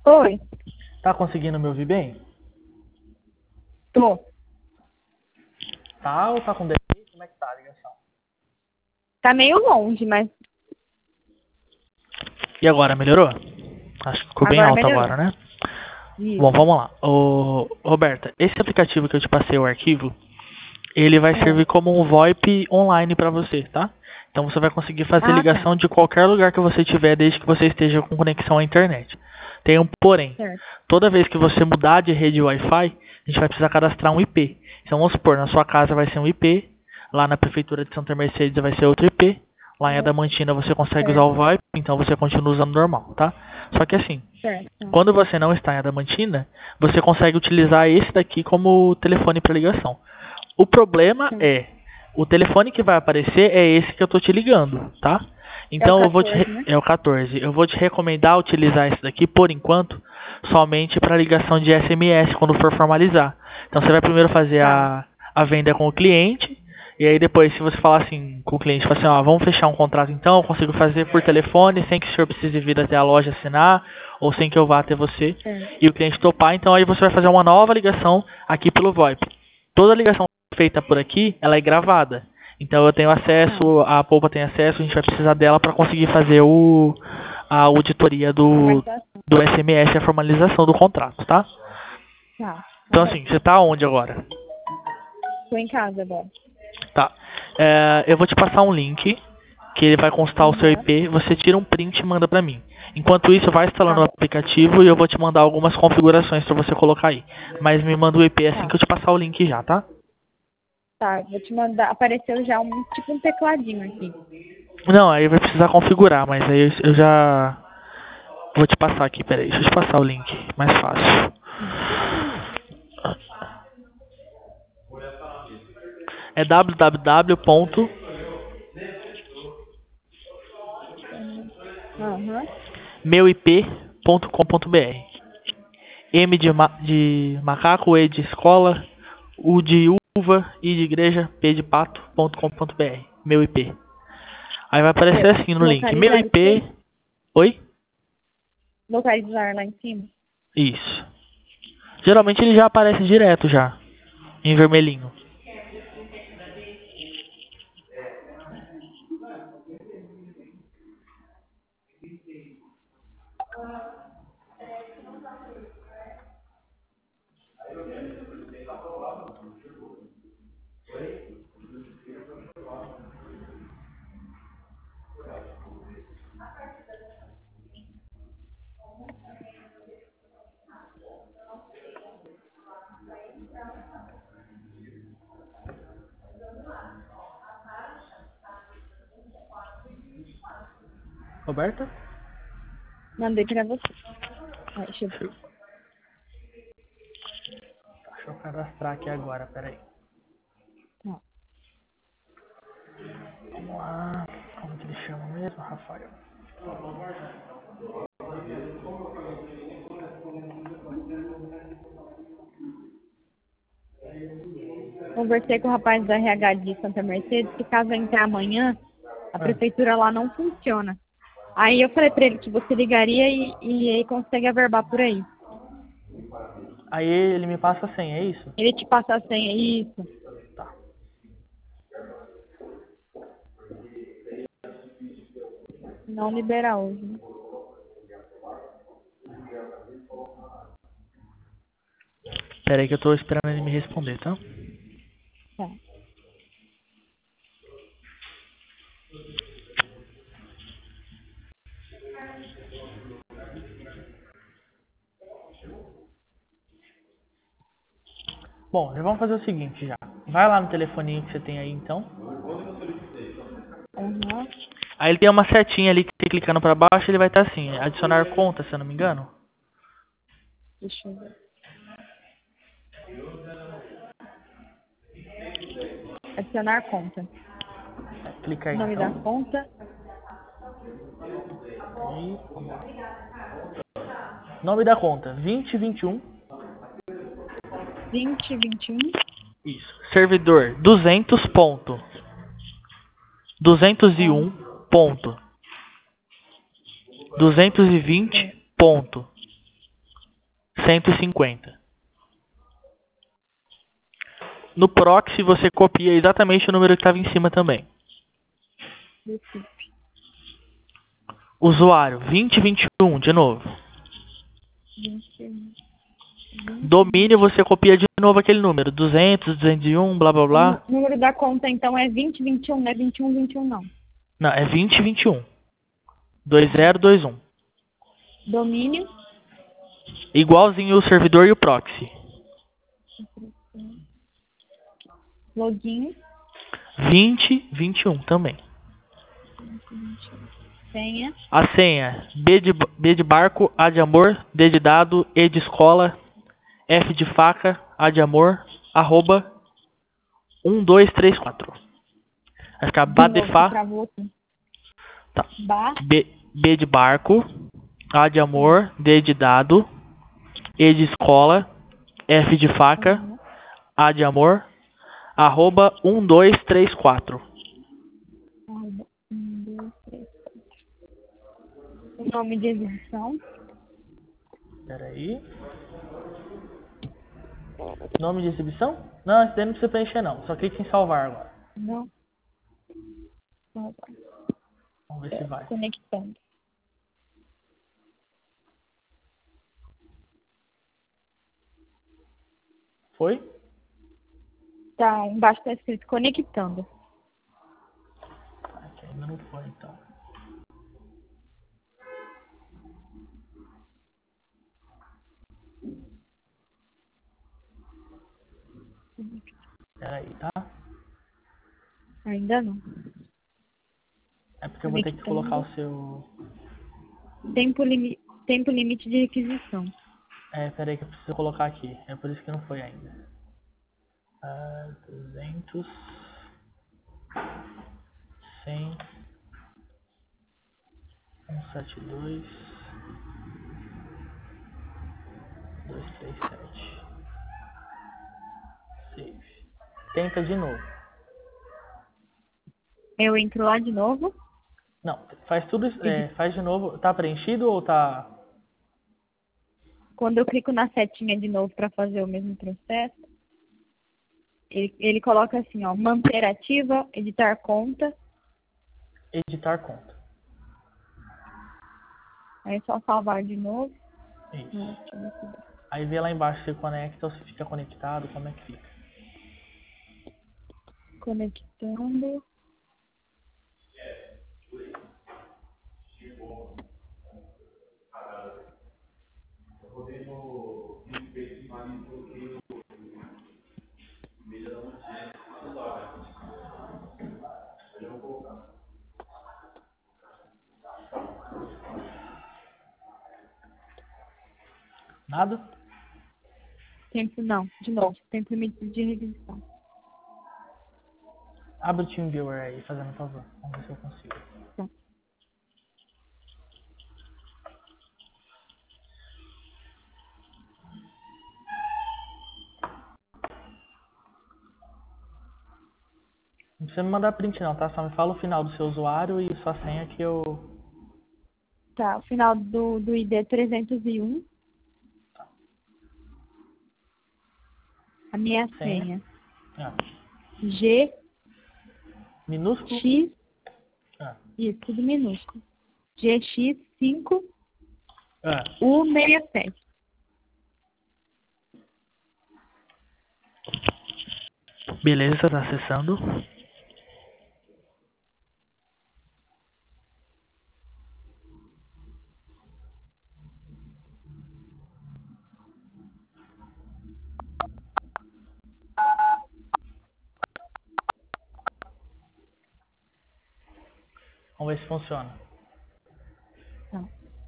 Oi, Tá conseguindo me ouvir bem? tô. Tá ou tá com delay? Como é que tá a ligação? Tá meio longe, mas E agora, melhorou? Acho que ficou bem agora alto melhorou. agora, né? Bom, Isso. vamos lá. Roberta, esse aplicativo que eu te passei, o arquivo, ele vai É. servir como um VoIP online para você, tá? Então você vai conseguir fazer Ah, tá. ligação de qualquer lugar que você tiver, desde que você esteja com conexão à internet. Tem um porém. Certo. Toda vez que você mudar de rede Wi-Fi, a gente vai precisar cadastrar um IP. Então vamos supor, na sua casa vai ser um IP, lá na prefeitura de Santa Mercedes vai ser outro IP, lá em Adamantina você consegue usar Certo. o VoIP, então você continua usando normal, tá? Só que assim, Certo. quando você não está em Adamantina, você consegue utilizar esse daqui como telefone para ligação. O problema Certo. é, o telefone que vai aparecer é esse que eu tô te ligando, tá? É o Então 14, né? é o 14. Eu vou te recomendar utilizar esse daqui por enquanto somente para ligação de SMS quando for formalizar. Então você vai primeiro fazer Tá. a venda com o cliente e aí depois se você falar assim com o cliente, fala assim, ó, vamos fechar um contrato então, eu consigo fazer por telefone sem que o senhor precise vir até a loja assinar ou sem que eu vá até você Certo. e o cliente topar, então aí você vai fazer uma nova ligação aqui pelo VoIP. Toda ligação feita por aqui, ela é gravada. Então eu tenho Tá. acesso, a Polpa tem acesso, a gente vai precisar dela para conseguir fazer a auditoria Formalização. do SMS, a formalização do contrato, tá? Tá. Tá Então bom. assim, você tá onde agora? Tô em casa agora. Tá. Eu vou te passar um link que ele vai constar o seu Aham. IP, você tira um print e manda pra mim. Enquanto isso, vai Tá instalando o bom. aplicativo e eu vou te mandar algumas configurações para você colocar aí. Mas me manda o IP assim Tá. que eu te passar o link já, tá? Tá. Vou te mandar. Apareceu já tipo um tecladinho aqui. Não, aí vai precisar configurar, mas aí eu já vou te passar aqui, peraí, deixa eu te passar o link, mais fácil. É Aham. www.meuip.com.br. M de macaco, E de escola, U de uva, I de igreja, P de pato.com.br. Meu IP. Aí vai aparecer assim no link. Meu Localizar isso IP. aí? Oi? Localizar lá em cima? Isso. Geralmente ele já aparece direto já. Em vermelhinho. Roberta? Mandei pra você. Deixa eu ver. Deixa eu cadastrar aqui agora, peraí. Tá. Vamos lá. Como que ele chama mesmo, Rafael? Conversei com o rapaz da RH de Santa Mercedes que caso eu entrar amanhã, a Ah. prefeitura lá não funciona. Aí eu falei pra ele que você ligaria e aí consegue averbar por aí. Aí ele me passa a senha, é isso? Ele te passa a senha, isso. Tá. Não libera hoje, né? Peraí que eu tô esperando ele me responder, tá? Tá. Bom, já vamos fazer o seguinte já. Vai lá no telefoninho que você tem aí então. Uhum. Aí ele tem uma setinha ali que você clicando pra baixo, ele vai estar assim, adicionar conta, se eu não me engano. Deixa eu ver. Adicionar conta. Clica aí Nome da então. conta. E vamos lá. Nome da conta, 2021. 2021. Isso. Servidor, 200 ponto. 201 ponto. 220 ponto. 150. No proxy você copia exatamente o número que estava em cima também. Recife. Usuário 2021, de novo. 20. Domínio você copia de novo aquele número, 200, 201, blá blá blá. O número da conta, então, é 2021, não é 2121, não. Não, é 2021. 2021. Domínio. Igualzinho o servidor e o proxy. Login. 2021 também. 2021. Senha. A senha, B de barco, A de amor, D de dado, E de escola, F de faca, A de amor, arroba 1234. Vai ficar De novo, você Badefá. travou aqui. Tá. Ba. B de barco, A de amor, D de dado, E de escola, F de faca, Uhum. A de amor, arroba 1234. Arroba 1, 2, 3. O nome de exibição. Peraí. Nome de exibição? Não, esse daí não precisa preencher não. Só clique em salvar agora. Não. Vamos ver se vai. Conectando. Foi? Tá, embaixo tá escrito conectando. Aqui ainda não foi então. Peraí, tá? Ainda não. É porque eu vou ter que colocar o seu... Tempo limite de requisição. Peraí que eu preciso colocar aqui. É por isso que não foi ainda. 300... 100... 172... 237. Save. Tenta de novo. Eu entro lá de novo. Não, faz tudo isso. Faz de novo. Tá preenchido ou tá... Quando eu clico na setinha de novo para fazer o mesmo processo, ele coloca assim, ó, manter ativa, editar conta. Editar conta. Aí é só salvar de novo. Isso. Aí vê lá embaixo se conecta ou se fica conectado, como é que fica. Conectando. Nada? Tempo não, de novo. Tempo limite de requisição. Abre o TeamViewer aí, fazendo um favor. Vamos ver se eu consigo. Tá. Não precisa me mandar print não, tá? Só me fala o final do seu usuário e sua senha que eu... Tá, o final do ID 301. A minha senha. G, Minúsculo? X, isso, tudo minúsculo. GX5, U67. Beleza, tá acessando. Vamos ver se funciona. Tá.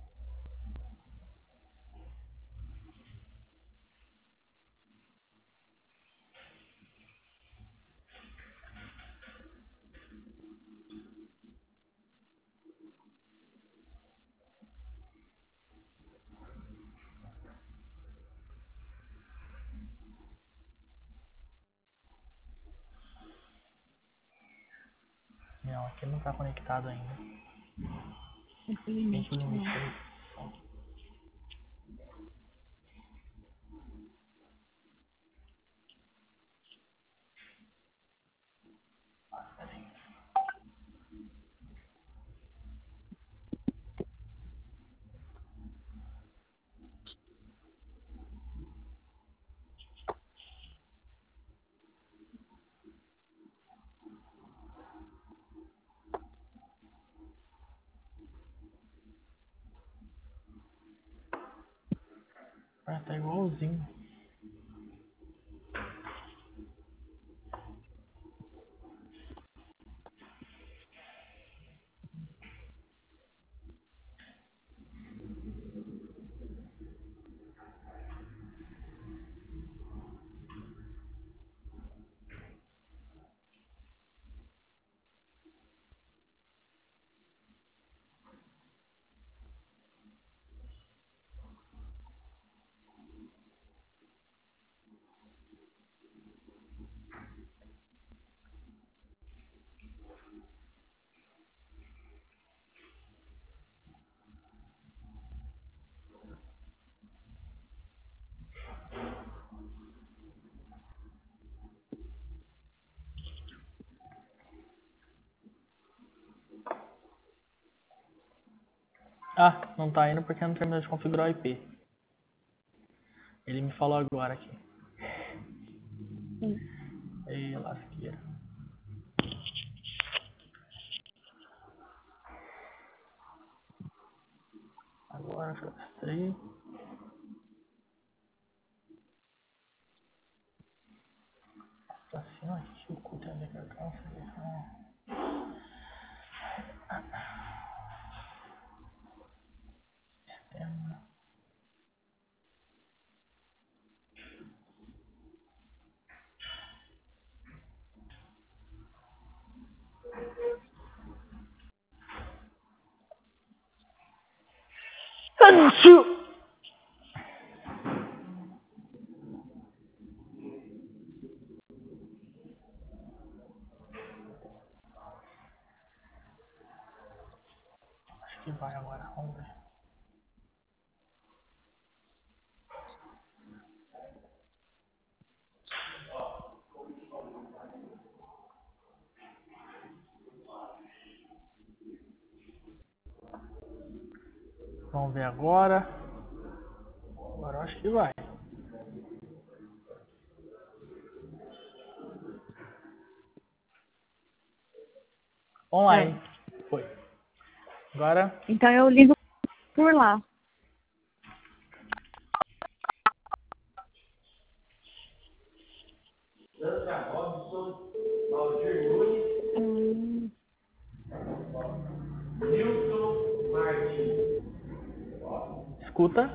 Não, aqui não tá conectado ainda. Tempo limite, Tempo limite. não. Ah, tá igualzinho. Ah, não tá indo porque não terminou de configurar o IP. Ele me falou agora aqui. Sim. Ei, lasqueira. Agora cadastrei. Assim, aqui o cu tem a ver com a calça. Sistema. Ancio! Acho que vai agora, vamos ver. Vamos ver agora. Agora eu acho que vai. Online. Foi. Agora. Então eu ligo por lá. Hum, Escuta.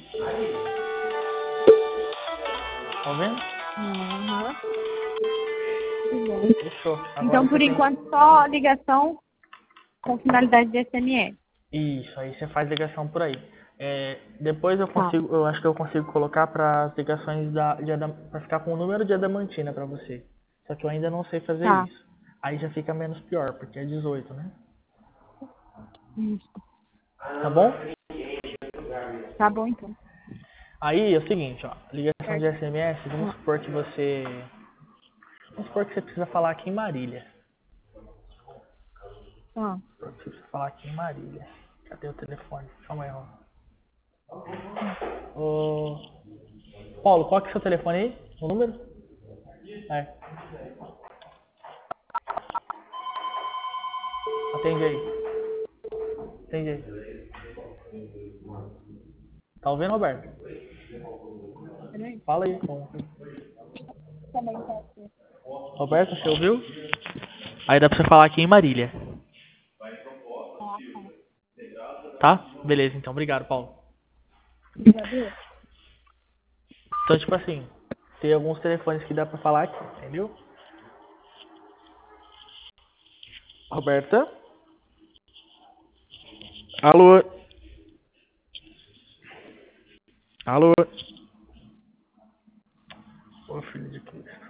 Tá vendo? aham. Que bom. Fechou. Agora Então, por você tem. enquanto, só ligação com finalidade de SMS. Isso, aí você faz ligação por aí. Depois Tá. eu acho que eu consigo colocar para as ligações para ficar com o número de Adamantina para você. Só que eu ainda não sei fazer Tá. isso. Aí já fica menos pior, porque é 18, né? Isso. Tá bom? Tá bom, então. Aí é o seguinte, ó, ligação de Certo. SMS, vamos supor que você. Vamos supor que você precisa falar aqui em Marília. Ah, Vamos supor que você precisa falar aqui em Marília. Cadê o telefone? Calma aí, ó. Ô, Paulo, qual que é o seu telefone aí? O número? É. Atende aí. Atende aí. Tá ouvindo, Roberto? peraí. Fala aí. Também tá aqui. Roberto, você ouviu? Aí dá pra você falar aqui em Marília. Ah, tá. Tá? Beleza, então. Obrigado, Paulo. Obrigado. Então, tipo assim, tem alguns telefones que dá pra falar aqui, entendeu? Roberta? Alô? Alô? Ô, filho de Cristo.